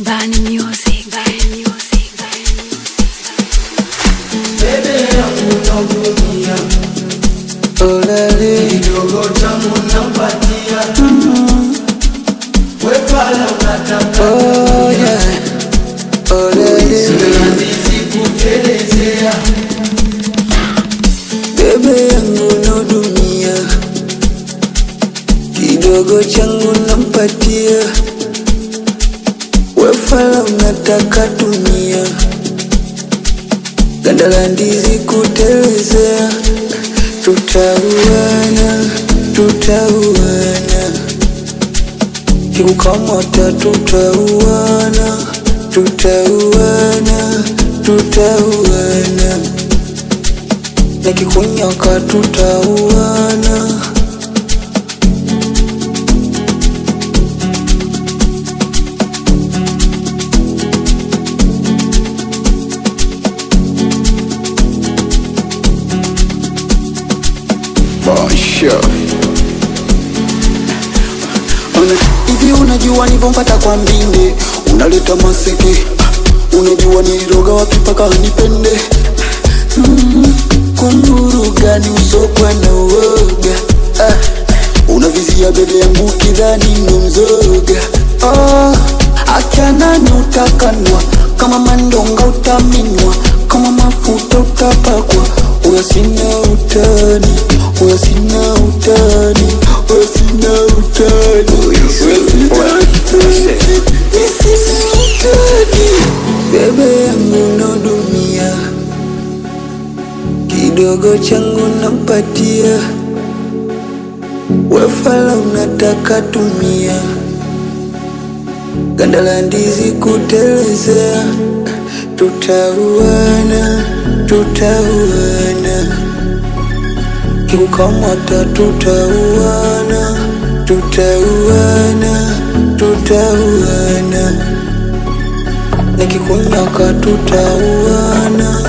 Bani music, Bani music, Bani music. Bebe yangu naumia, olale kidogo changu nampatia. Wefala unataka oh yeah, olale siwezi kutelezea. bebe yangu naudumia, kidogo changu nampatia. Wefala unataka tumia, ganda la ndizi kutelezea. Tutauana, tutauana, kikukamata tutauana, tutauana, tutauana, nikikunyaka tutauana. Hivi unajua nilivyopata kwa mbinde, unaleta maseke. Unajua niliroga wapi paka nipende. Kunduru gani usokwa na uoga. Unavizia bebe yangu kidhani ndo mzoga. Achanani utakanwa, kama mandonga utaminywa, kama mafuta utapakwa. Uya sina utani, uya sina utani, uya sina utani, uya sina utani. Bebe yangu naudumia, kidogo changu nampatia. Wefala unataka tumia, ganda la ndizi kutelezea. Tutauana, tutauana, kikukamata tutauana, tutauana, tutauana, nikikunyaka tutauana.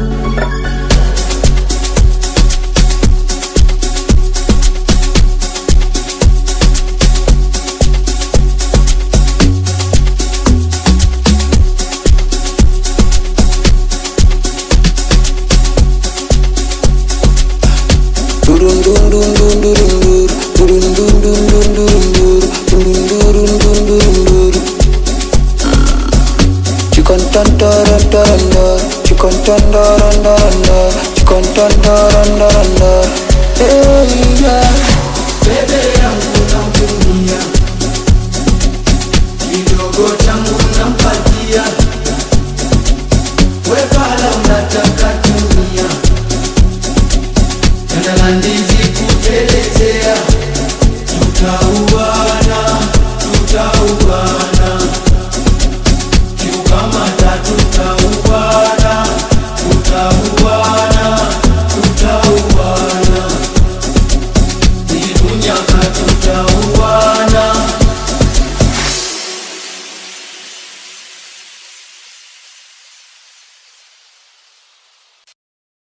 Bebe yangu naumia, kidogo changu nampatia. Wefala unataka tumia, ganda la ndizi kutelezea. Tutauana.